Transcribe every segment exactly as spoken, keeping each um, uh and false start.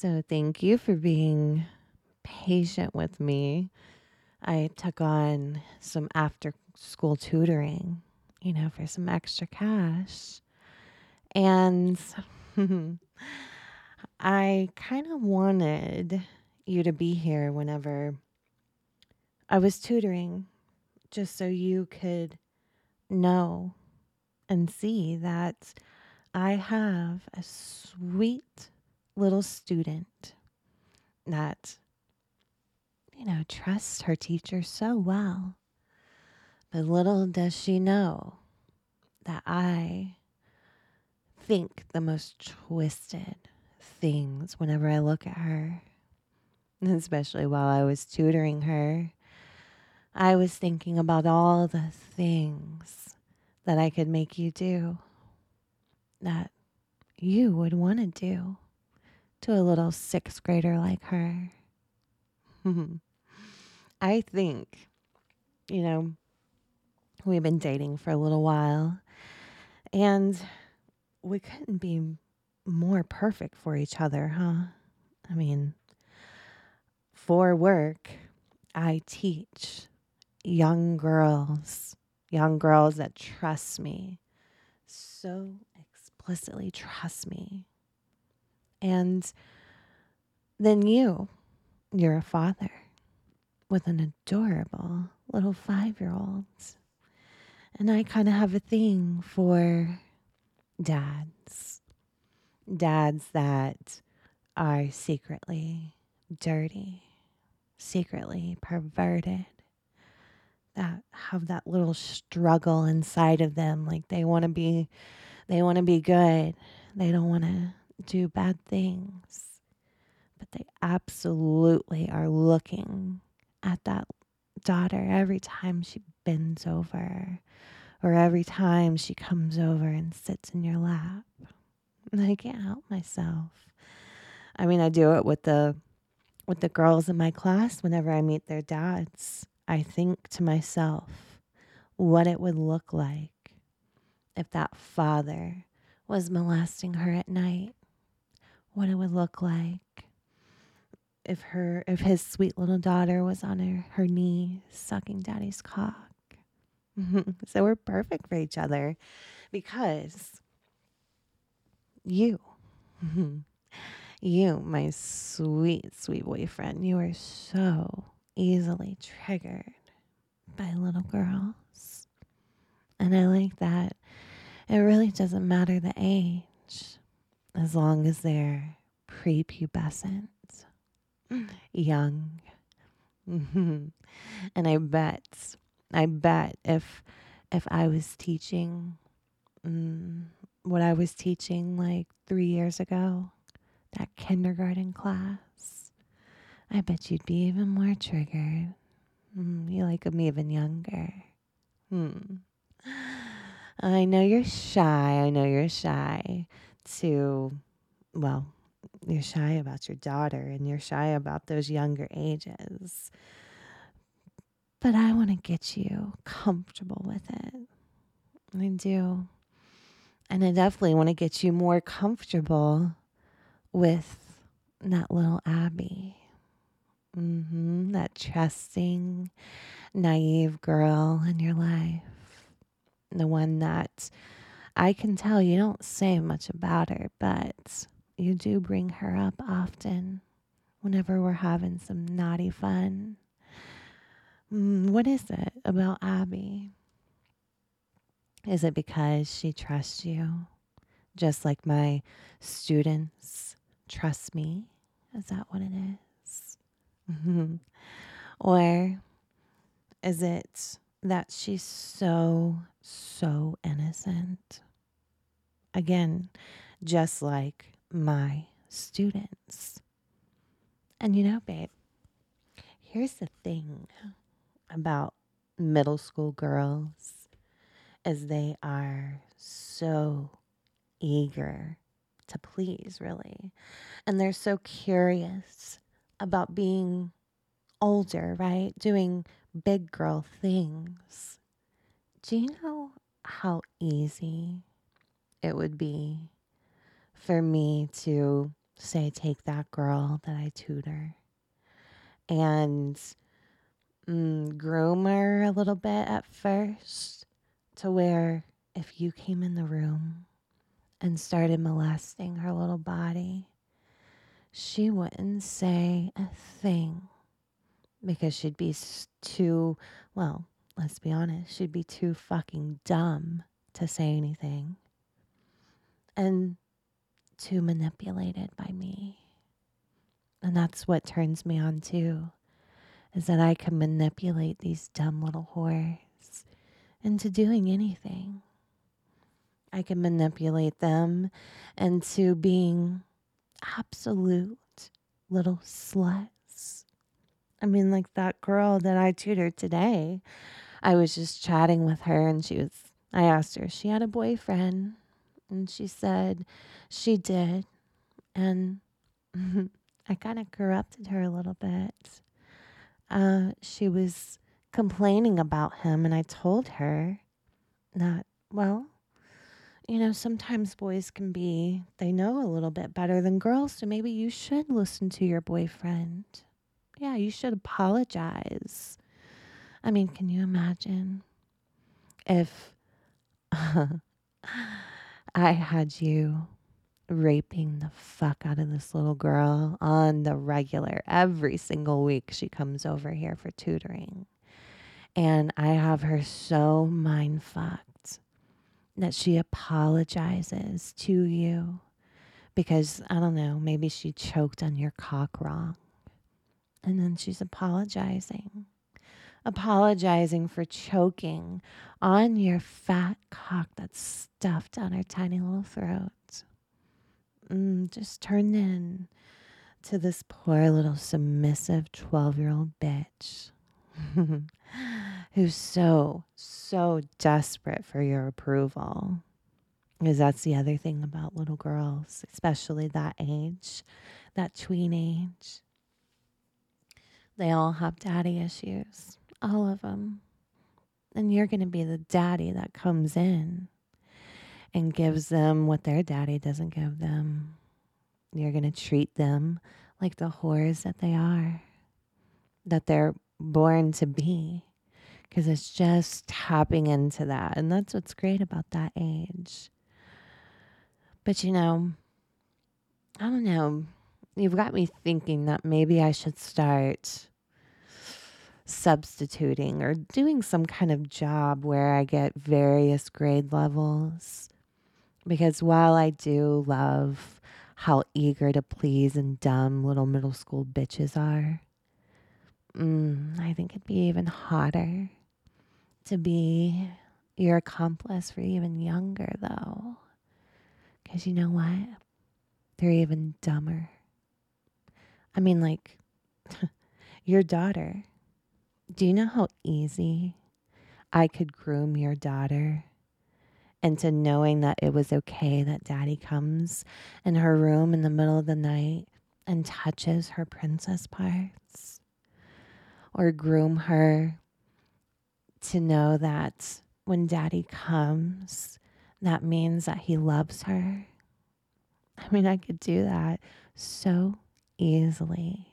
So, thank you for being patient with me. I took on some after school tutoring, you know, for some extra cash. And I kind of wanted you to be here whenever I was tutoring, just so you could know and see that I have a sweet little student that, you know, trusts her teacher so well. But little does she know that I think the most twisted things whenever I look at her, especially while I was tutoring her. I was thinking about all the things that I could make you do that you would want to do to a little sixth grader like her. I think, you know, we've been dating for a little while and we couldn't be more perfect for each other, huh? I mean, for work, I teach young girls, young girls that trust me, so explicitly trust me. And then you, you're a father with an adorable little five-year-old. And I kind of have a thing for dads, dads that are secretly dirty, secretly perverted, that have that little struggle inside of them. Like they want to be, they want to be good. They don't want to do bad things, but they absolutely are looking at that daughter every time she bends over or every time she comes over and sits in your lap. And I can't help myself. I mean, I do it with the with the girls in my class whenever I meet their dads. I think to myself what it would look like if that father was molesting her at night. What it would look like if her if his sweet little daughter was on her, her knee sucking daddy's cock. So we're perfect for each other because you You, my sweet, sweet boyfriend, you are so easily triggered by little girls. And I like that. It really doesn't matter the age, as long as they're prepubescent, young. And I bet, I bet if if I was teaching mm, what I was teaching like three years ago, that kindergarten class, I bet you'd be even more triggered. Mm, you like them even younger. Hmm. I know you're shy. I know you're shy to, well, you're shy about your daughter and you're shy about those younger ages. But I want to get you comfortable with it. I do. And I definitely want to get you more comfortable with that little Abby. Mm-hmm. That trusting, naive girl in your life. The one that I can tell you don't say much about her, but you do bring her up often whenever we're having some naughty fun. Mm, what is it about Abby? Is it because she trusts you, just like my students trust me? Is that what it is? Mm-hmm. Or is it that she's so, so innocent? Again, just like my students. And you know, babe, here's the thing about middle school girls is they are so eager to please, really. And they're so curious about being older, right? Doing big girl things. Do you know how easy it would be for me to say, take that girl that I tutor and mm, groom her a little bit at first to where if you came in the room and started molesting her little body, she wouldn't say a thing because she'd be too, well, let's be honest, she'd be too fucking dumb to say anything and too manipulated by me. And that's what turns me on too, is that I can manipulate these dumb little whores into doing anything. I can manipulate them into being absolute little sluts. I mean, like that girl that I tutored today, I was just chatting with her and she was, I asked her if she had a boyfriend and she said she did. And I kind of corrupted her a little bit. Uh, she was complaining about him and I told her that, well, you know, sometimes boys can be, they know a little bit better than girls, so maybe you should listen to your boyfriend. Yeah, you should apologize. I mean, can you imagine if I had you raping the fuck out of this little girl on the regular every single week she comes over here for tutoring, and I have her so mind fucked that she apologizes to you because, I don't know, maybe she choked on your cock wrong. And then she's apologizing. Apologizing for choking on your fat cock that's stuffed down her tiny little throat. Mm, just turned in to this poor little submissive twelve-year-old bitch who's so, so desperate for your approval. Because that's the other thing about little girls, especially that age, that tween age. They all have daddy issues, all of them. And you're going to be the daddy that comes in and gives them what their daddy doesn't give them. You're going to treat them like the whores that they are, that they're born to be, because it's just tapping into that. And that's what's great about that age. But, you know, I don't know. You've got me thinking that maybe I should start substituting or doing some kind of job where I get various grade levels. Because while I do love how eager to please and dumb little middle school bitches are, mm, I think it'd be even hotter to be your accomplice for even younger, though. Because you know what? They're even dumber. I mean, like, your daughter. Do you know how easy I could groom your daughter into knowing that it was okay that daddy comes in her room in the middle of the night and touches her princess parts? Or groom her to know that when daddy comes, that means that he loves her? I mean, I could do that so easily.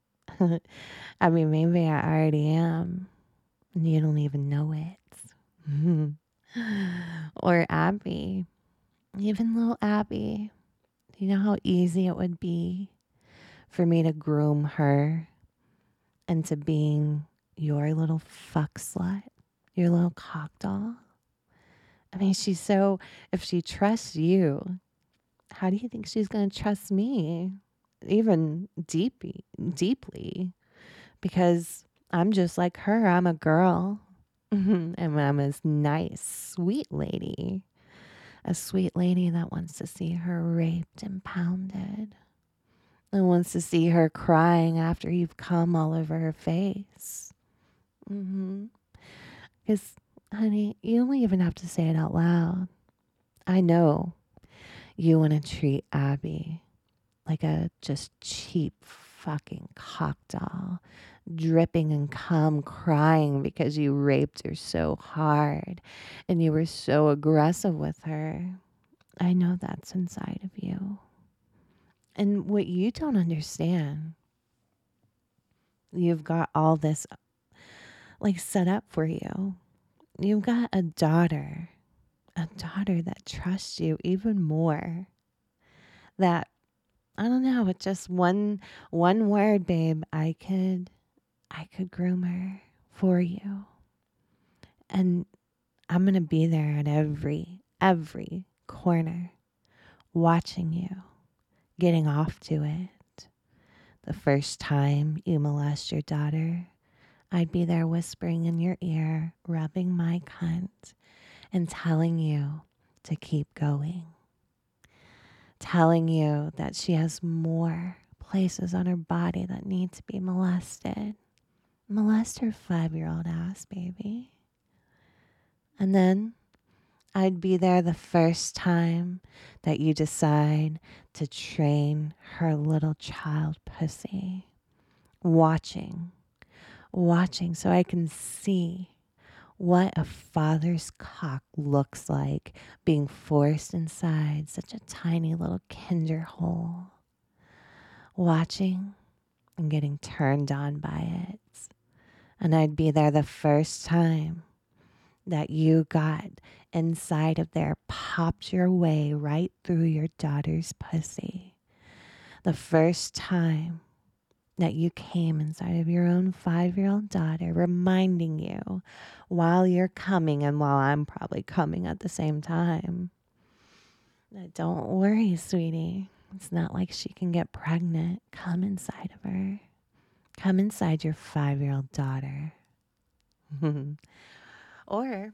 I mean, maybe I already am, and you don't even know it. Or Abby, even little Abby. Do you know how easy it would be for me to groom her into being your little fuck slut, your little cock doll? I mean, she's so, if she trusts you, how do you think she's going to trust me? Even deeply, deeply, because I'm just like her. I'm a girl, and I'm a nice, sweet lady, a sweet lady that wants to see her raped and pounded, and wants to see her crying after you've come all over her face. Mm-hmm. Because, honey, you don't even have to say it out loud. I know you want to treat Abby like a just cheap fucking cock doll, dripping in cum, crying because you raped her so hard and you were so aggressive with her. I know that's inside of you. And what you don't understand, you've got all this like set up for you. You've got a daughter, a daughter that trusts you even more. That I don't know, with just one one word, babe, I could I could groom her for you. And I'm going to be there at every every corner watching you, getting off to it. The first time you molest your daughter, I'd be there whispering in your ear, rubbing my cunt, and telling you to keep going. Telling you that she has more places on her body that need to be molested. Molest her five-year-old ass, baby. And then I'd be there the first time that you decide to train her little child pussy. Watching, watching so I can see what a father's cock looks like being forced inside such a tiny little kinder hole. Watching and getting turned on by it. And I'd be there the first time that you got inside of there, popped your way right through your daughter's pussy. The first time that you came inside of your own five-year-old daughter, reminding you while you're coming and while I'm probably coming at the same time, that don't worry, sweetie. It's not like she can get pregnant. Come inside of her. Come inside your five-year-old daughter. Or,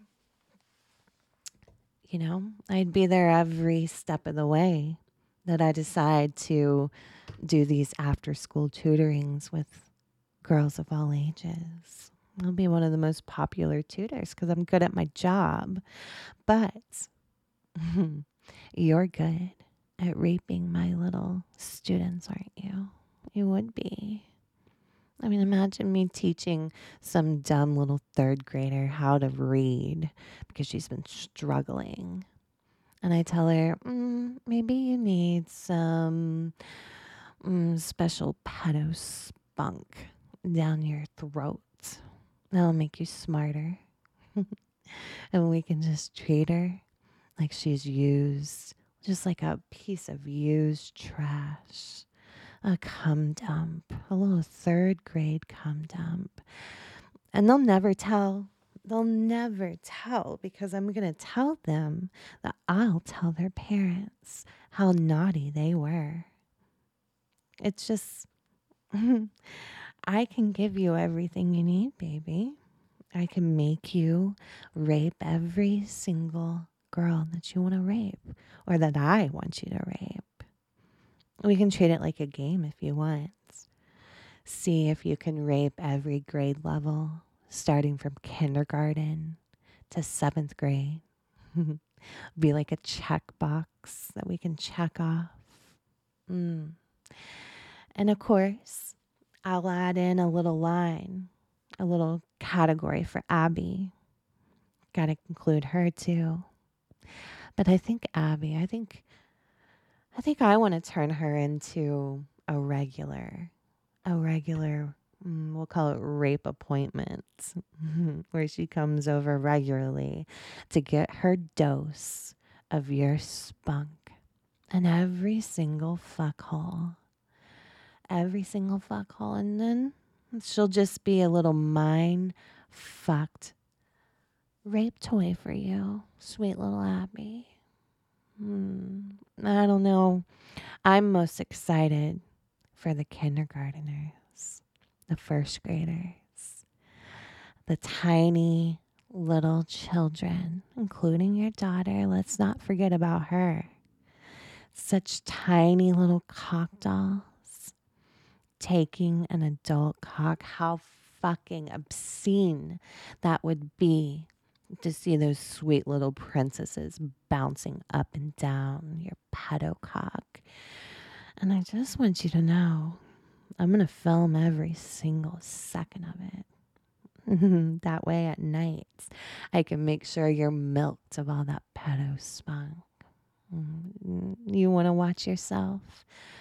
you know, I'd be there every step of the way that I decide to do these after-school tutorings with girls of all ages. I'll be one of the most popular tutors because I'm good at my job. But you're good at raping my little students, aren't you? You would be. I mean, imagine me teaching some dumb little third grader how to read because she's been struggling. And I tell her, mm, maybe you need some mm, special pedo spunk down your throat. That'll make you smarter. And we can just treat her like she's used, just like a piece of used trash. A cum dump, a little third grade cum dump. And they'll never tell. They'll never tell because I'm going to tell them that I'll tell their parents how naughty they were. It's just, I can give you everything you need, baby. I can make you rape every single girl that you want to rape or that I want you to rape. We can treat it like a game if you want. See if you can rape every grade level, starting from kindergarten to seventh grade. Be like a checkbox that we can check off. Mm. And of course, I'll add in a little line, a little category for Abby. Got to include her too. But I think Abby, I think I think I want to turn her into a regular, a regular, mm, we'll call it rape appointment, where she comes over regularly to get her dose of your spunk. And every single fuckhole, every single fuckhole. And then she'll just be a little mind fucked rape toy for you, sweet little Abby. Hmm. I don't know. I'm most excited for the kindergarteners, the first graders, the tiny little children, including your daughter. Let's not forget about her. Such tiny little cock dolls taking an adult cock. How fucking obscene that would be to see those sweet little princesses bouncing up and down your pedo cock. And I just want you to know, I'm going to film every single second of it. That way at night, I can make sure you're milked of all that pedo spunk. You want to watch yourself?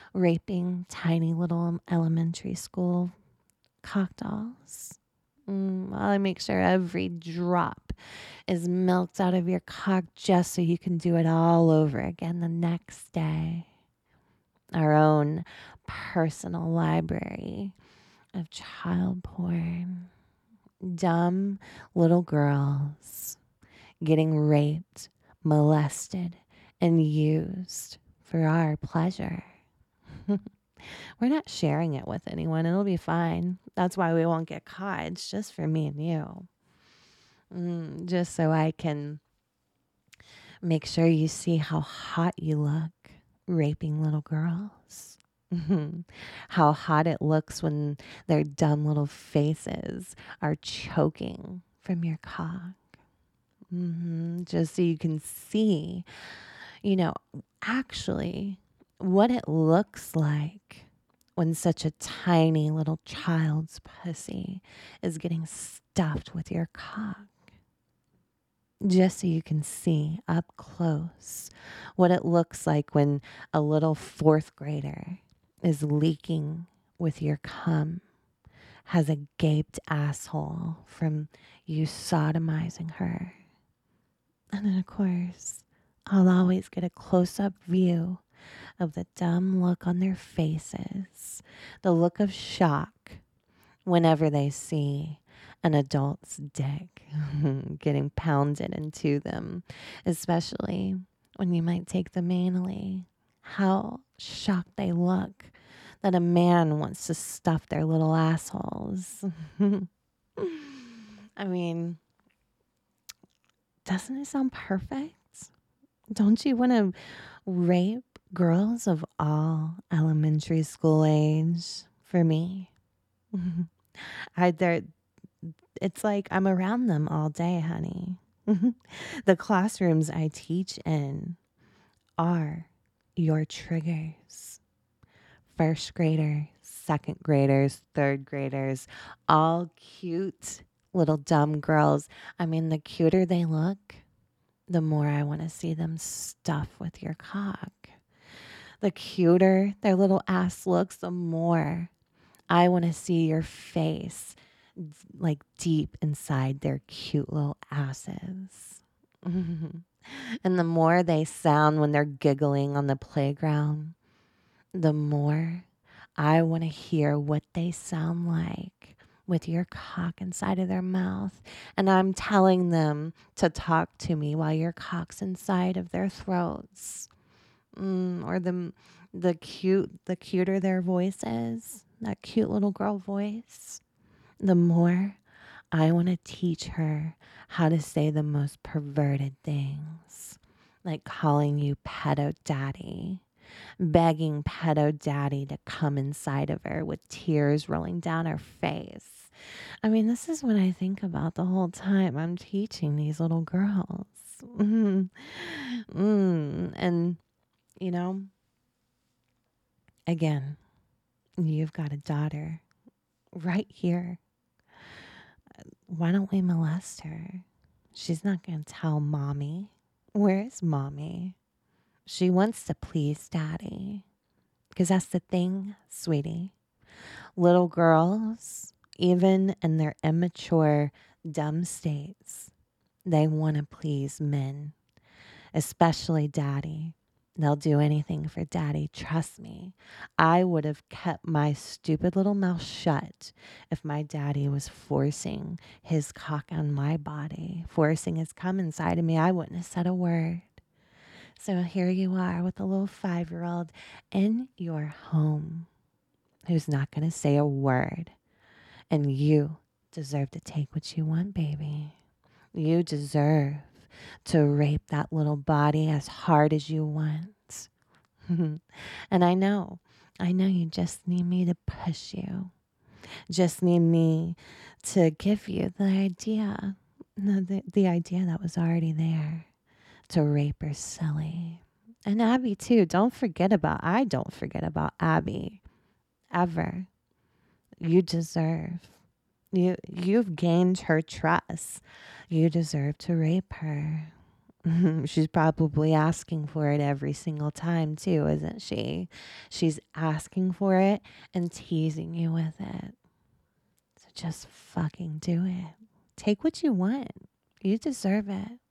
raping tiny little elementary school cock dolls. Mm, I make sure every drop is milked out of your cock just so you can do it all over again the next day. Our own personal library of child porn. Dumb little girls getting raped, molested, and used for our pleasure. We're not sharing it with anyone. It'll be fine. That's why we won't get caught. It's just for me and you. Mm, just so I can make sure you see how hot you look raping little girls. How hot it looks when their dumb little faces are choking from your cock. Mm-hmm. Just so you can see, you know, actually what it looks like when such a tiny little child's pussy is getting stuffed with your cock. Just so you can see up close what it looks like when a little fourth grader is leaking with your cum, has a gaped asshole from you sodomizing her. And then, of course, I'll always get a close-up view of the dumb look on their faces, the look of shock whenever they see an adult's dick getting pounded into them, especially when you might take them anally. How shocked they look that a man wants to stuff their little assholes. I mean, doesn't it sound perfect? Don't you want to rape girls of all elementary school age for me? I there it's like I'm around them all day, honey. The classrooms I teach in are your triggers. First graders, second graders, third graders, all cute little dumb girls. I mean, the cuter they look, the more I want to see them stuff with your cock. The cuter their little ass looks, the more I want to see your face like deep inside their cute little asses. And the more they sound when they're giggling on the playground, the more I want to hear what they sound like with your cock inside of their mouth. And I'm telling them to talk to me while your cock's inside of their throats. Mm, or the, the cute, the cuter their voice is, that cute little girl voice, the more I want to teach her how to say the most perverted things, like calling you pedo daddy, begging pedo daddy to come inside of her with tears rolling down her face. I mean, this is what I think about the whole time I'm teaching these little girls. Mm. Mm. And, you know, again, you've got a daughter right here. Why don't we molest her? She's not going to tell mommy. Where is mommy? She wants to please daddy. Because that's the thing, sweetie. Little girls, even in their immature, dumb states, they want to please men, especially daddy. They'll do anything for daddy. Trust me. I would have kept my stupid little mouth shut if my daddy was forcing his cock on my body, forcing his cum inside of me. I wouldn't have said a word. So here you are with a little five-year-old in your home who's not going to say a word. And you deserve to take what you want, baby. You deserve to rape that little body as hard as you want. And I know, I know you just need me to push you. Just need me to give you the idea, the, the idea that was already there. To rape her silly. And Abby too. Don't forget about, I don't forget about Abby. Ever. You deserve. You, you've gained her trust. You deserve to rape her. She's probably asking for it every single time, too, isn't she? She's asking for it and teasing you with it. So just fucking do it. Take what you want. You deserve it.